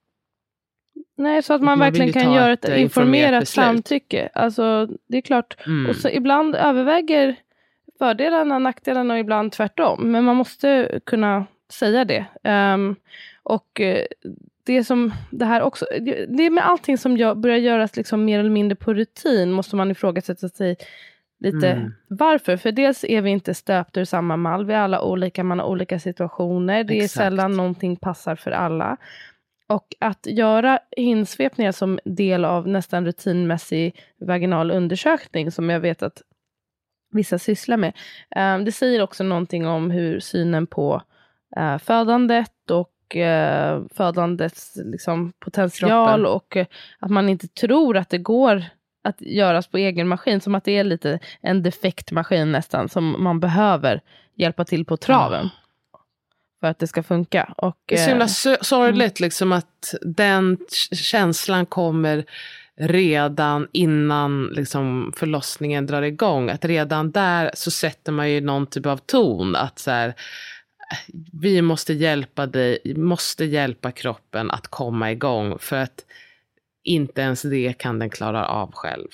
Nej, så att man, man verkligen kan göra ett, ett informerat samtycke. Alltså, det är klart. Mm. Och så ibland överväger fördelarna, nackdelarna, och ibland tvärtom. Men man måste kunna säga det. Um, och det som det här också, det är med allting som jag börjar göras liksom mer eller mindre på rutin, måste man ifrågasätta sig lite mm. varför. För dels är vi inte stöpta ur samma mall, vi är alla olika, man har olika situationer. Det Exakt. är sällan någonting passar för alla. Och att göra hinsvepningar som del av nästan rutinmässig vaginal undersökning, som jag vet att vissa sysslar med, um, det säger också någonting om hur synen på uh, födandet och Uh, födandets liksom, potential Kroppen. och uh, att man inte tror att det går att göras på egen maskin, som att det är lite en defekt maskin nästan, som man behöver hjälpa till på traven ja. för att det ska funka. Och, det är så himla uh, sorgligt mm. liksom, att den känslan kommer redan innan liksom, förlossningen drar igång, att redan där så sätter man ju någon typ av ton, att så här, vi måste hjälpa dig, måste hjälpa kroppen att komma igång, för att inte ens det kan den klara av själv.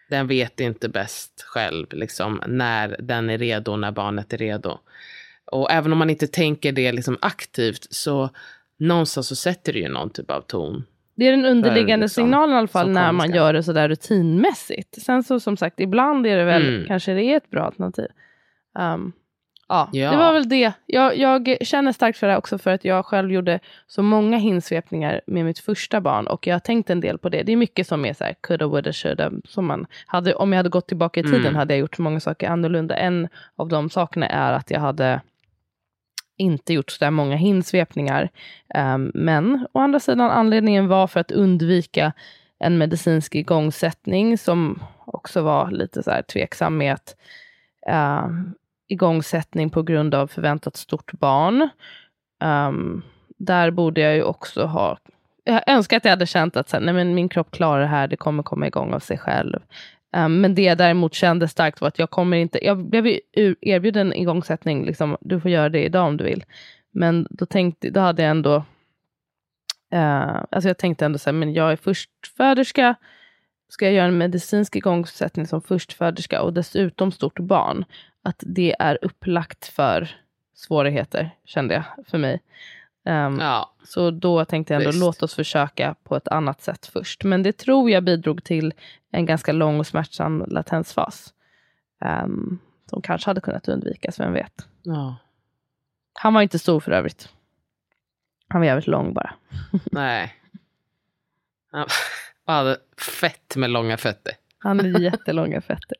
den vet inte bäst själv liksom, när den är redo, när barnet är redo. Och även om man inte tänker det liksom aktivt, så någonstans så sätter det ju någon typ av ton. Det är den underliggande liksom, signalen i alla fall när man gör det så där rutinmässigt. Sen så som sagt, ibland är det väl, mm. kanske det är ett bra alternativ. Um, ja, ja, det var väl det. Jag, jag känner starkt för det också för att jag själv gjorde så många hinsvepningar med mitt första barn. Och jag har tänkt en del på det. Det är mycket som är så här, coulda, woulda, shoulda. Som man hade, om jag hade gått tillbaka i tiden mm. hade jag gjort många saker annorlunda. En av de sakerna är att jag hade inte gjort så där många hinsvepningar. Um, men å andra sidan anledningen var för att undvika en medicinsk igångsättning som också var lite så här tveksam med att uh, igångsättning på grund av förväntat stort barn. Um, där borde jag ju också ha, jag önskar att jag hade känt att så här, nej men min kropp klarar det här, det kommer komma igång av sig själv. Um, men det jag däremot kände starkt var att jag kommer inte, jag blev erbjuden igångsättning, liksom, du får göra det idag om du vill. Men då tänkte, då hade jag ändå, uh, alltså jag tänkte ändå så här, men jag är förstföderska, ska jag göra en medicinsk igångsättning som förstföderska och dessutom stort barn, att det är upplagt för svårigheter, kände jag för mig. Um, ja, så då tänkte jag ändå, visst. Låt oss försöka på ett annat sätt först. Men det tror jag bidrog till en ganska lång och smärtsam latensfas. Um, som kanske hade kunnat undvikas, vem vet. Ja. Han var inte stor för övrigt. Han var jävligt lång bara. Nej. Han hade fett med långa fötter. Han hade jättelånga fötter.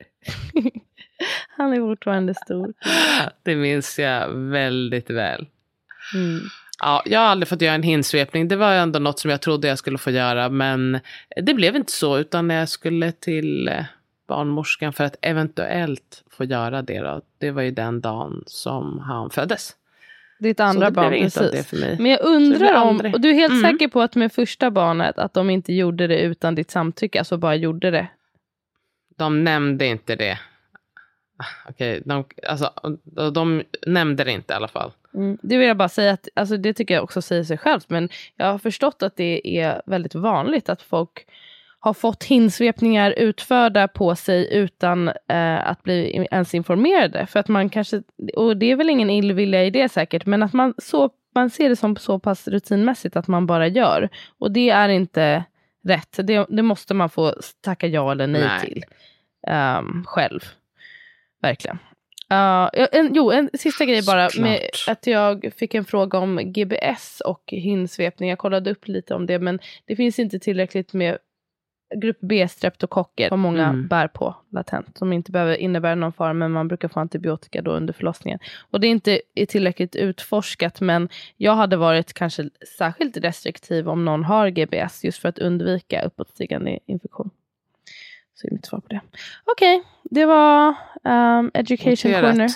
Han är fortfarande stor. Det minns jag väldigt väl. Mm. Ja, jag har aldrig fått göra en hinsvepning. Det var ändå något som jag trodde jag skulle få göra. Men det blev inte så. Utan när jag skulle till barnmorskan för att eventuellt få göra det då. Det var ju den dagen som han föddes. Ditt andra barn, precis. Det för mig. Men jag undrar om, och du är helt mm. säker på att med första barnet att de inte gjorde det utan ditt samtycke, alltså bara gjorde det? De nämnde inte det. Okej, de, alltså, de nämnde det inte i alla fall. Mm, det vill jag bara säga att, alltså det tycker jag också säger sig självt, men jag har förstått att det är väldigt vanligt att folk har fått hinsvepningar utförda på sig utan eh, att bli ens informerade. För att man kanske, och det är väl ingen illvilja i det säkert, men att man, så, man ser det som så pass rutinmässigt att man bara gör. Och det är inte rätt. Det, det måste man få tacka ja eller nej, nej. till um, själv. Verkligen. Uh, en, jo, en sista grej bara. Med att jag fick en fråga om G B S och hinsvepning. Jag kollade upp lite om det, men det finns inte tillräckligt med grupp B-streptokocker som många mm. bär på latent. Som inte behöver innebära någon fara, men man brukar få antibiotika då under förlossningen. Och det är inte är tillräckligt utforskat, men jag hade varit kanske särskilt restriktiv om någon har G B S just för att undvika uppåtstigande infektion. Så är mitt svar på det. Okej, okay, det var um, Education Noterat. Corner.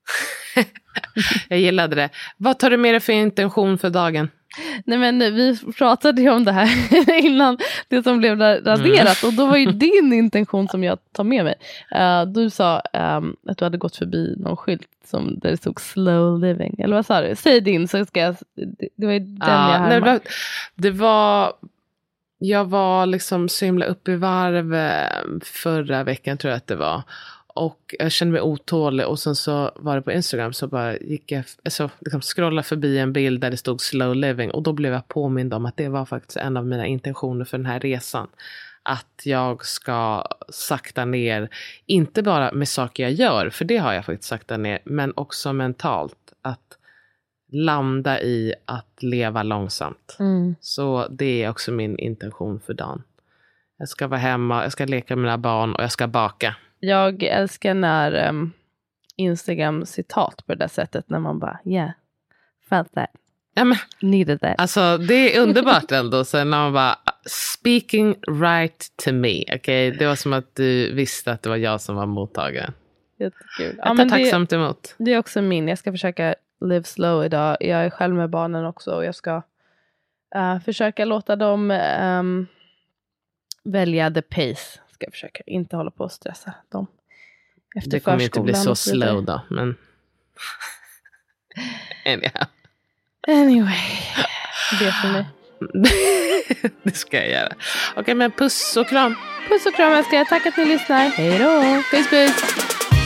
Jag gillade det. Vad tar du med dig för intention för dagen? Nej, men vi pratade ju om det här innan det som blev raderat. Mm. Och då var ju din intention som jag tar med mig. Uh, du sa um, att du hade gått förbi någon skylt som där det stod slow living. Eller vad sa du? Säg din så ska jag... Det, det var ju den uh, jag hade. Det, det var... Jag var liksom så himla upp i varv förra veckan, tror jag att det var. Och jag kände mig otålig. Och sen så var det på Instagram, så bara gick jag alltså, liksom scrollade förbi en bild där det stod slow living. Och då blev jag påmind om att det var faktiskt en av mina intentioner för den här resan. Att jag ska sakta ner, inte bara med saker jag gör, för det har jag faktiskt sakta ner. Men också mentalt, att landa i att leva långsamt. Mm. Så det är också min intention för dagen. Jag ska vara hemma, jag ska leka med mina barn och jag ska baka. Jag älskar när um, Instagram citat på det där sättet, när man bara, yeah, felt that. Ja, men, needed that. Alltså det är underbart ändå. Så när man bara, speaking right to me. Okay? Det var som att du visste att det var jag som var mottagaren. Jättekul. Jag tar ja, tacksamt det, emot. Det är också min, jag ska försöka live slow idag. Jag är själv med barnen också. Och jag ska uh, försöka låta dem um, välja the pace. Ska jag försöka inte hålla på att stressa dem. Efter det kommer inte bli så slow då. Men anyhow. Anyway. Det för mig. Det ska jag göra. Okej, okay, men puss och kram. Puss och kram älskar jag. Tack att ni lyssnar. Hej då. Puss puss.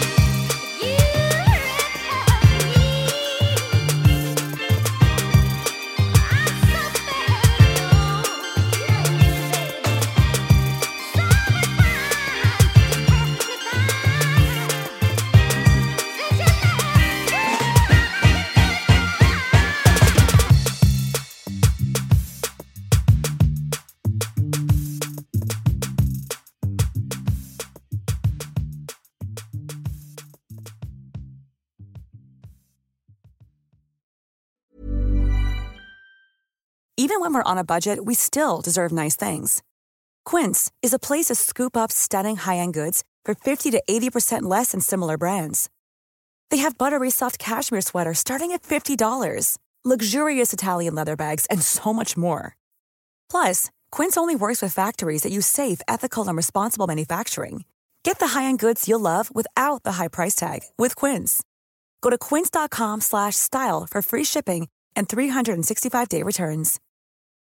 Even when we're on a budget, we still deserve nice things. Quince is a place to scoop up stunning high-end goods for fifty to eighty percent less than similar brands. They have buttery soft cashmere sweaters starting at fifty dollars, luxurious Italian leather bags, and so much more. Plus, Quince only works with factories that use safe, ethical, and responsible manufacturing. Get the high-end goods you'll love without the high price tag with Quince. Go to quince dot com slash style for free shipping and three sixty-five day returns.